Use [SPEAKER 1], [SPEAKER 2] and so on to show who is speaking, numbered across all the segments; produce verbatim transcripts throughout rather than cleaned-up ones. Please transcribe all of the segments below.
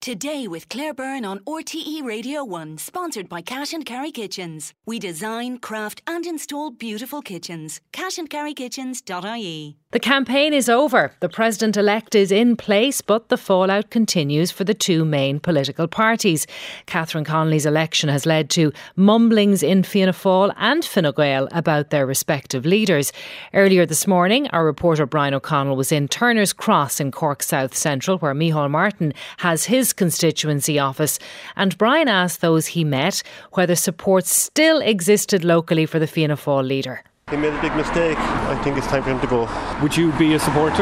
[SPEAKER 1] Today with Claire Byrne on R T E Radio one, sponsored by Cash and Carry Kitchens. We design, craft and install beautiful kitchens. cash and carry kitchens dot I E.
[SPEAKER 2] The campaign is over. The president-elect is in place, but the fallout continues for the two main political parties. Catherine Connolly's election has led to mumblings in Fianna Fáil and Fine Gael about their respective leaders. Earlier this morning, our reporter Brian O'Connell was in Turner's Cross in Cork South Central, where Micheál Martin has his constituency office. And Brian asked those he met whether support still existed locally for the Fianna Fáil leader.
[SPEAKER 3] He made a big mistake. I think it's time for him to go.
[SPEAKER 4] Would you be a supporter?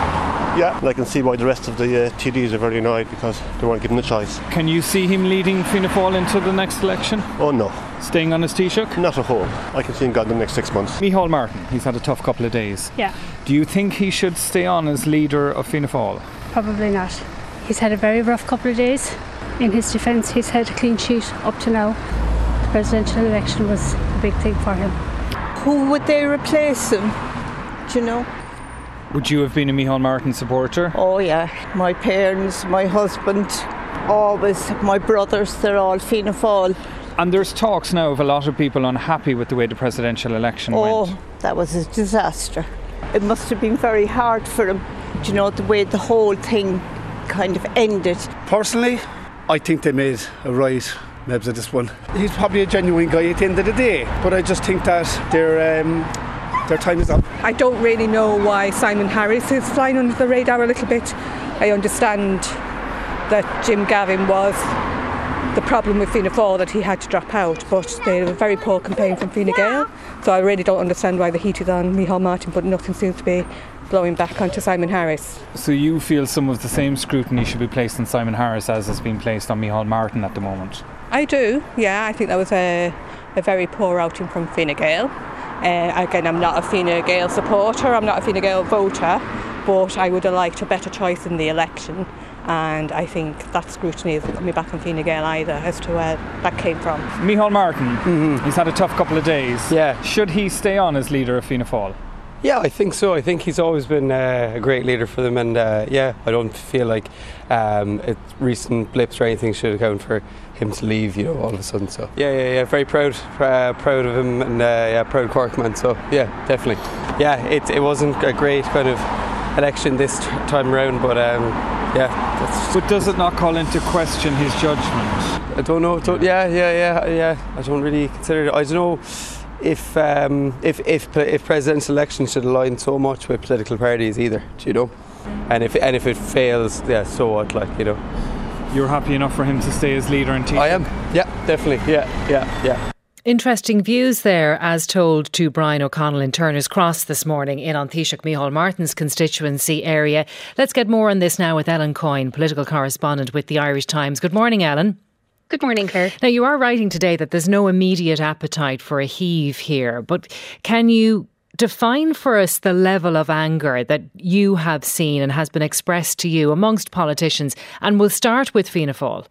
[SPEAKER 3] Yeah, and I can see why the rest of the uh, T Ds are very annoyed because they weren't given a choice.
[SPEAKER 4] Can you see him leading Fianna Fáil into the next election?
[SPEAKER 3] Oh no.
[SPEAKER 4] Staying on his Taoiseach?
[SPEAKER 3] Not at all. I can see him gone the next six months.
[SPEAKER 4] Micheál Martin, he's had a tough couple of days.
[SPEAKER 5] Yeah.
[SPEAKER 4] Do you think he should stay on as leader of Fianna Fáil?
[SPEAKER 5] Probably not. He's had a very rough couple of days. In his defence, he's had a clean sheet up to now. The presidential election was a big thing for him.
[SPEAKER 6] Who would they replace him? Do you know?
[SPEAKER 4] Would you have been a Micheál Martin supporter?
[SPEAKER 6] Oh yeah, my parents, my husband, always, my brothers, they're all Fianna Fáil.
[SPEAKER 4] And there's talks now of a lot of people unhappy with the way the presidential election
[SPEAKER 6] oh,
[SPEAKER 4] went.
[SPEAKER 6] Oh, that was a disaster. It must have been very hard for him, do you know, the way the whole thing kind of ended.
[SPEAKER 7] Personally, I think they made a right Mebs at this one. He's probably a genuine guy at the end of the day, but I just think that their um, their time is up.
[SPEAKER 8] I don't really know why Simon Harris is flying under the radar a little bit. I understand that Jim Gavin was the problem with Fianna Fáil, that he had to drop out, but they had a very poor campaign from Fine Gael, so I really don't understand why the heat is on Micheál Martin, but nothing seems to be blowing back onto Simon Harris.
[SPEAKER 4] So you feel some of the same scrutiny should be placed on Simon Harris as has been placed on Micheál Martin at the moment?
[SPEAKER 8] I do, yeah. I think that was a, a very poor outing from Fine Gael. Uh, again, I'm not a Fine Gael supporter, I'm not a Fine Gael voter, but I would have liked a better choice in the election, and I think that scrutiny isn't coming back on Fine Gael either as to where that came from.
[SPEAKER 4] Micheál Martin, mm-hmm. he's had a tough couple of days.
[SPEAKER 9] Yeah.
[SPEAKER 4] Should he stay on as leader of Fianna Fáil?
[SPEAKER 9] Yeah, I think so. I think he's always been uh, a great leader for them, and uh, yeah, I don't feel like um, it, recent blips or anything should account for him to leave, you know, all of a sudden. So yeah, yeah, yeah, very proud, uh, proud of him, and uh, yeah, proud Cork man. So yeah, definitely. Yeah, it it wasn't a great kind of election this t- time around, but um, yeah. That's
[SPEAKER 4] but does it not call into question his judgment?
[SPEAKER 9] I don't know. Don't, yeah, yeah, yeah, yeah. I don't really consider it. I don't know. If um, if if if presidential elections should align so much with political parties either, do you know? And if and if it fails, yeah, so what? Like, you know,
[SPEAKER 4] you're happy enough for him to stay as leader in Taoiseach?
[SPEAKER 9] I am. Yeah, definitely. Yeah, yeah, yeah.
[SPEAKER 2] Interesting views there, as told to Brian O'Connell in Turner's Cross this morning in An Taoiseach Micheál Martin's constituency area. Let's get more on this now with Ellen Coyne, political correspondent with the Irish Times. Good morning, Ellen.
[SPEAKER 10] Good morning, Claire.
[SPEAKER 2] Now, you are writing today that there's no immediate appetite for a heave here, but can you define for us the level of anger that you have seen and has been expressed to you amongst politicians? And we'll start with Fianna Fáil.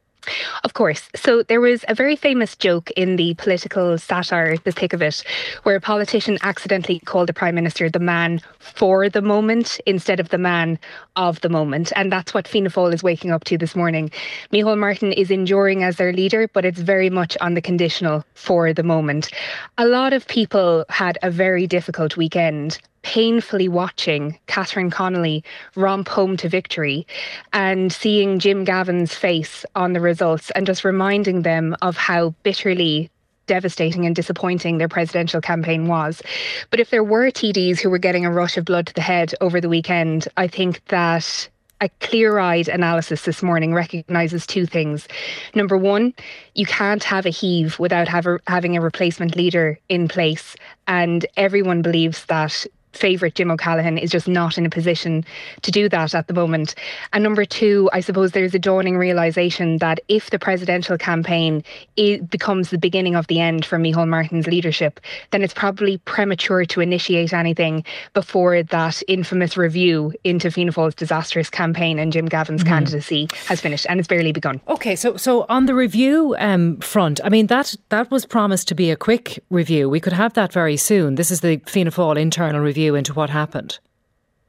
[SPEAKER 10] Of course. So there was a very famous joke in the political satire, The Thick of It, where a politician accidentally called the Prime Minister the man for the moment instead of the man of the moment. And that's what Fianna Fáil is waking up to this morning. Micheál Martin is enduring as their leader, but it's very much on the conditional for the moment. A lot of people had a very difficult weekend, painfully watching Catherine Connolly romp home to victory and seeing Jim Gavin's face on the results and just reminding them of how bitterly devastating and disappointing their presidential campaign was. But if there were T Ds who were getting a rush of blood to the head over the weekend, I think that a clear-eyed analysis this morning recognises two things. Number one, you can't have a heave without have a, having a replacement leader in place, and everyone believes that favourite Jim O'Callaghan is just not in a position to do that at the moment. And number two, I suppose there's a dawning realisation that if the presidential campaign it becomes the beginning of the end for Micheál Martin's leadership, then it's probably premature to initiate anything before that infamous review into Fianna Fáil's disastrous campaign and Jim Gavin's mm. candidacy has finished, and it's barely begun.
[SPEAKER 2] OK, so so on the review um, front, I mean, that, that was promised to be a quick review. We could have that very soon. This is the Fianna Fáil internal review into what happened.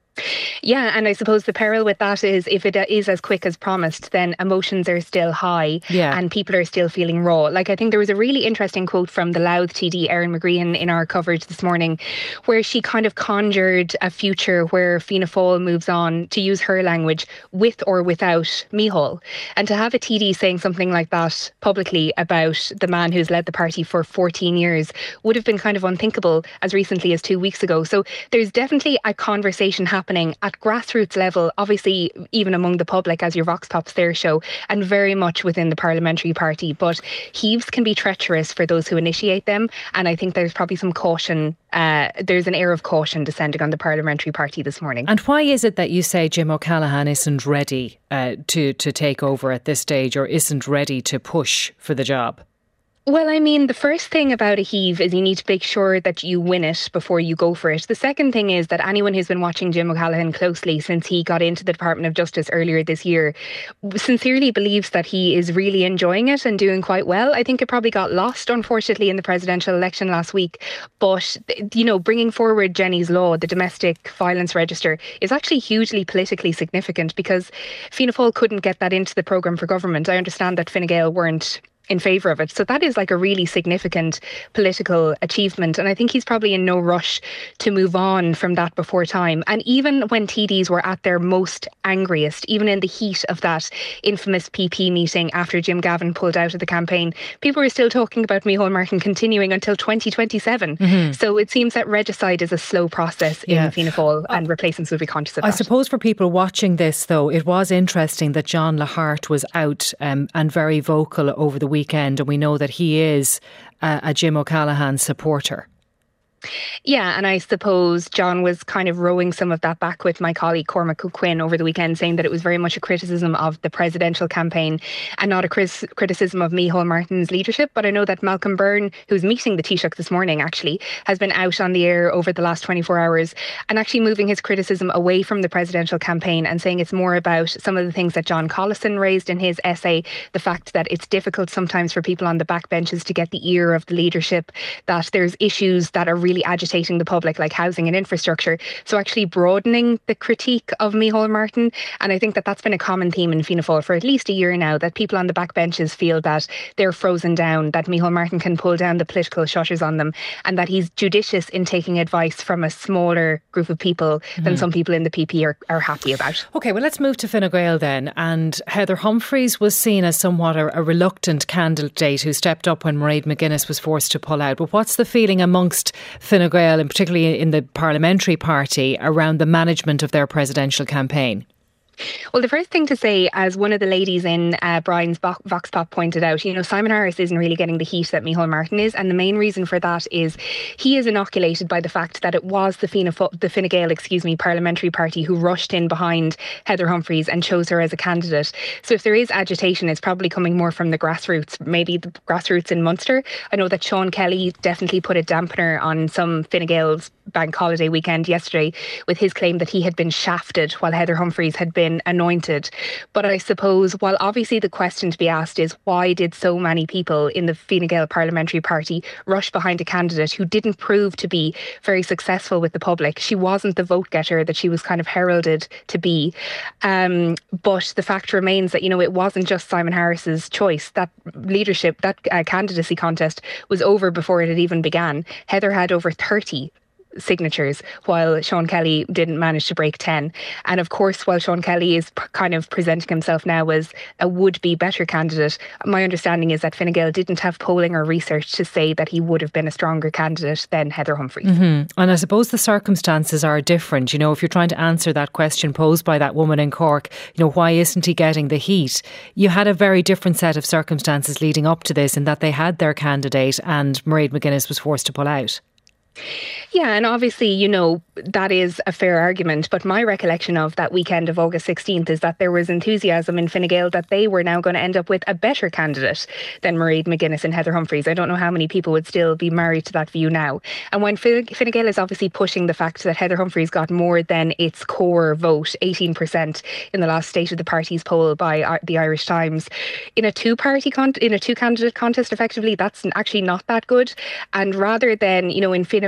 [SPEAKER 10] Yeah, and I suppose the peril with that is if it is as quick as promised, then emotions are still high
[SPEAKER 2] yeah.
[SPEAKER 10] and people are still feeling raw. Like, I think there was a really interesting quote from the Louth T D, Erin McGreehan, in our coverage this morning, where she kind of conjured a future where Fianna Fáil moves on, to use her language, with or without Micheál. And to have a T D saying something like that publicly about the man who's led the party for fourteen years would have been kind of unthinkable as recently as two weeks ago. So there's definitely a conversation happening at grassroots level, obviously even among the public, as your Vox Pops there show, and very much within the parliamentary party. But heaves can be treacherous for those who initiate them, and I think there's probably some caution, uh, there's an air of caution descending on the parliamentary party this morning.
[SPEAKER 2] And why is it that you say Jim O'Callaghan isn't ready uh, to, to take over at this stage, or isn't ready to push for the job?
[SPEAKER 10] Well, I mean, the first thing about a heave is you need to make sure that you win it before you go for it. The second thing is that anyone who's been watching Jim O'Callaghan closely since he got into the Department of Justice earlier this year sincerely believes that he is really enjoying it and doing quite well. I think it probably got lost, unfortunately, in the presidential election last week. But, you know, bringing forward Jenny's Law, the domestic violence register, is actually hugely politically significant because Fianna Fáil couldn't get that into the programme for government. I understand that Fine Gael weren't in favour of it. So that is like a really significant political achievement. And I think he's probably in no rush to move on from that before time. And even when T Ds were at their most angriest, even in the heat of that infamous P P meeting after Jim Gavin pulled out of the campaign, people were still talking about Micheál Martin continuing until twenty twenty-seven. Mm-hmm. So it seems that regicide is a slow process in yeah. Fianna Fáil, and replacements will be conscious of
[SPEAKER 2] I
[SPEAKER 10] that. I
[SPEAKER 2] suppose for people watching this, though, it was interesting that John Lahart was out um, and very vocal over the weekend. Weekend, and we know that he is a, a Jim O'Callaghan supporter.
[SPEAKER 10] Yeah, and I suppose John was kind of rowing some of that back with my colleague Cormac O'Quinn over the weekend, saying that it was very much a criticism of the presidential campaign and not a cris- criticism of Micheál Martin's leadership. But I know that Malcolm Byrne, who's meeting the Taoiseach this morning actually, has been out on the air over the last twenty-four hours and actually moving his criticism away from the presidential campaign and saying it's more about some of the things that John Collison raised in his essay, the fact that it's difficult sometimes for people on the backbenches to get the ear of the leadership, that there's issues that are really really agitating the public, like housing and infrastructure. So actually broadening the critique of Micheál Martin. And I think that that's been a common theme in Fianna Fáil for at least a year now, that people on the backbenches feel that they're frozen down, that Micheál Martin can pull down the political shutters on them, and that he's judicious in taking advice from a smaller group of people mm-hmm. than some people in the P P are, are happy about.
[SPEAKER 2] OK, well, let's move to Fine Gael then. And Heather Humphreys was seen as somewhat a, a reluctant candidate who stepped up when Mairead McGuinness was forced to pull out. But what's the feeling amongst Fine Gael, and particularly in the parliamentary party, around the management of their presidential campaign?
[SPEAKER 10] Well, the first thing to say, as one of the ladies in uh, Brian's Vox Pop pointed out, you know, Simon Harris isn't really getting the heat that Micheál Martin is, and the main reason for that is he is inoculated by the fact that it was the Fianna, the Fine Gael, excuse me, parliamentary party who rushed in behind Heather Humphreys and chose her as a candidate. So if there is agitation, it's probably coming more from the grassroots, maybe the grassroots in Munster. I know that Sean Kelly definitely put a dampener on some Fine Gael's bank holiday weekend yesterday with his claim that he had been shafted while Heather Humphreys had been anointed. But I suppose, while obviously the question to be asked is why did so many people in the Fine Gael parliamentary party rush behind a candidate who didn't prove to be very successful with the public? She wasn't the vote getter that she was kind of heralded to be. Um, but the fact remains that, you know, it wasn't just Simon Harris's choice. That leadership, that uh, candidacy contest was over before it had even began. Heather had over thirty signatures, while Sean Kelly didn't manage to break ten. And of course, while Sean Kelly is p- kind of presenting himself now as a would-be better candidate, my understanding is that Fine Gael didn't have polling or research to say that he would have been a stronger candidate than Heather Humphreys.
[SPEAKER 2] Mm-hmm. And I suppose the circumstances are different. You know, if you're trying to answer that question posed by that woman in Cork, you know, why isn't he getting the heat? You had a very different set of circumstances leading up to this, in that they had their candidate and Mairead McGuinness was forced to pull out.
[SPEAKER 10] Yeah, and obviously, you know, that is a fair argument. But my recollection of that weekend of August sixteenth is that there was enthusiasm in Fine Gael that they were now going to end up with a better candidate than Mairead McGuinness and Heather Humphreys. I don't know how many people would still be married to that view now. And when Fine Gael is obviously pushing the fact that Heather Humphreys got more than its core vote, eighteen percent in the last State of the Parties poll by the Irish Times, in a two-party con- in a two-candidate contest, effectively, that's actually not that good. And rather than, you know, in Fine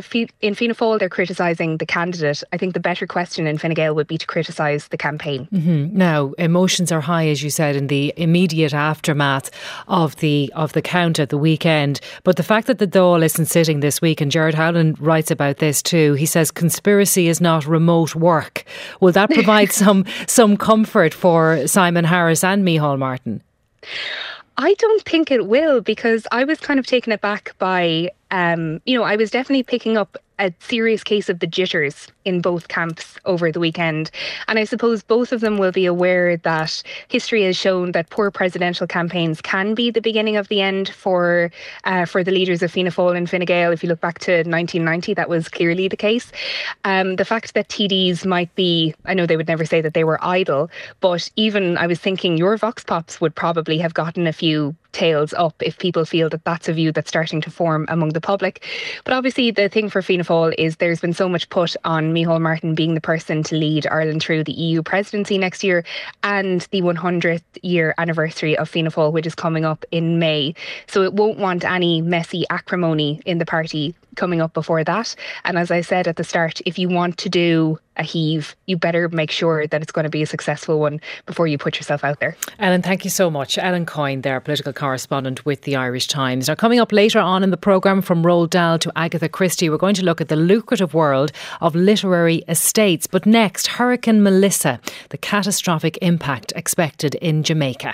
[SPEAKER 10] if Fi- in Fianna Fáil they're criticising the candidate, I think the better question in Fine Gael would be to criticise the campaign.
[SPEAKER 2] Mm-hmm. Now, emotions are high, as you said, in the immediate aftermath of the of the count at the weekend. But the fact that the Dáil isn't sitting this week, and Gerard Howland writes about this too, he says conspiracy is not remote work. Will that provide some some comfort for Simon Harris and Micheál Martin?
[SPEAKER 10] I don't think it will, because I was kind of taken aback by, um, you know, I was definitely picking up a serious case of the jitters in both camps over the weekend. And I suppose both of them will be aware that history has shown that poor presidential campaigns can be the beginning of the end for uh, for the leaders of Fianna Fáil and Fine Gael. If you look back to nineteen ninety, that was clearly the case. Um, the fact that T Ds might be, I know they would never say that they were idle, but even I was thinking your Vox Pops would probably have gotten a few tails up if people feel that that's a view that's starting to form among the public. But obviously the thing for Fianna Fáil is there's been so much put on Micheál Martin being the person to lead Ireland through the E U presidency next year and the one hundredth year anniversary of Fianna Fáil, which is coming up in May. So it won't want any messy acrimony in the party coming up before that. And as I said at the start, if you want to do a heave, you better make sure that it's going to be a successful one before you put yourself out there.
[SPEAKER 2] Ellen, thank you so much. Ellen Coyne there, political correspondent with the Irish Times. Now, coming up later on in the programme, from Roald Dahl to Agatha Christie, we're going to look at the lucrative world of literary estates. But next, Hurricane Melissa, the catastrophic impact expected in Jamaica.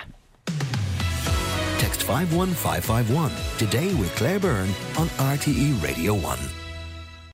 [SPEAKER 11] Text five one five five one today with Claire Byrne on R T E Radio one.